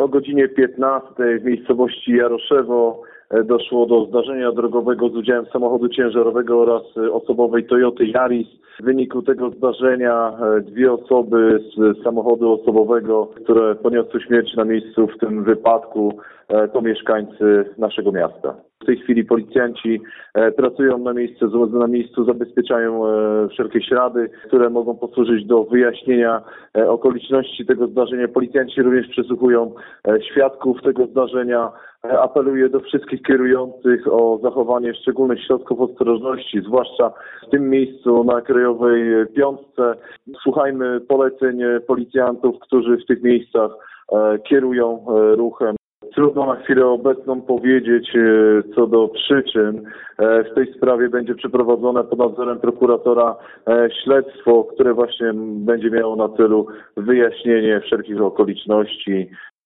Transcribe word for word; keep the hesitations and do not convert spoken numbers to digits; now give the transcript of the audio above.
O godzinie piętnastej w miejscowości Jaroszewo doszło do zdarzenia drogowego z udziałem samochodu ciężarowego oraz osobowej Toyoty Yaris. W wyniku tego zdarzenia dwie osoby z samochodu osobowego, które poniosły śmierć na miejscu w tym wypadku, to mieszkańcy naszego miasta. W tej chwili policjanci pracują na miejscu, na miejscu zabezpieczają wszelkie ślady, które mogą posłużyć do wyjaśnienia okoliczności tego zdarzenia. Policjanci również przesłuchują świadków tego zdarzenia. Apeluję do wszystkich kierujących o zachowanie szczególnych środków ostrożności, zwłaszcza w tym miejscu na Krajowej Piątce. Słuchajmy poleceń policjantów, którzy w tych miejscach kierują ruchem. Trudno na chwilę obecną powiedzieć co do przyczyn. W tej sprawie będzie przeprowadzone pod nadzorem prokuratora śledztwo, które właśnie będzie miało na celu wyjaśnienie wszelkich okoliczności